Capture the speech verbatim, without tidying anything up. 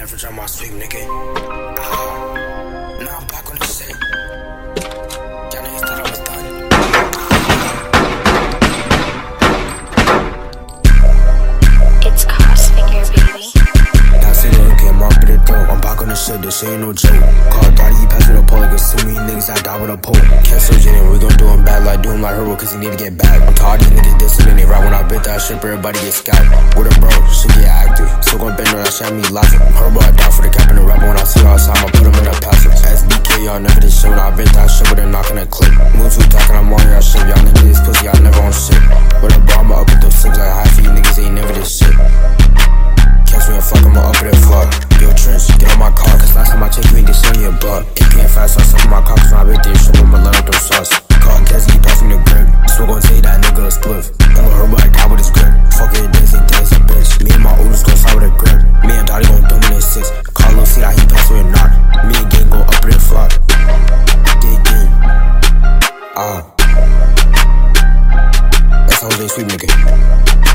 never drop my sweep, nigga. Ah, now I'm back on the shit. Y'all niggas thought I was done. It's Crossfinger, baby. Now sit there and get mopped with the throat. I'm back on the shit, this shit ain't no joke. Call Daddy, he passed with a pole. Like a sue me niggas, I die with a pole. Cancel Jenny, we gon' do him bad like do him like Herbo, cause he need to get back. I'm tired of these niggas dissing and they right when I bit that shit, everybody get scalped. With a bro, shit get active. Still gon' bend on that shit, me laughing. Herbo, I die for the cap and the rapper. When I see you outside, I'ma put him in the passive. S B K, y'all never did shit when I bit that shit, but they're not gonna click. Move too talking, I'm on y'all shit. Y'all niggas is pussy, y'all never on shit. With a bro, I'ma up with those six like half of you niggas ain't never did shit. Catch me a fuck, I'ma up with that fuck. Yo, Trench, get on my car, cause last time I checked you ain't get shit on your butt. A K and fast, so I suck on my car, cause when I bit this shit, I'ma let up them sauce. Call Kessie, he passed me the grip. So gon' say that nigga a spliff. Young Herbo, I die with his grip. Fuck it, dance, he dance, a bitch. Me and my oldest gon' side with a grip. Me and Dottie gon' dumb in his six. Carlo see that he passed with a knock. Me and gang go up with a flop. Dig in. Ah. That's how they sweep, nigga.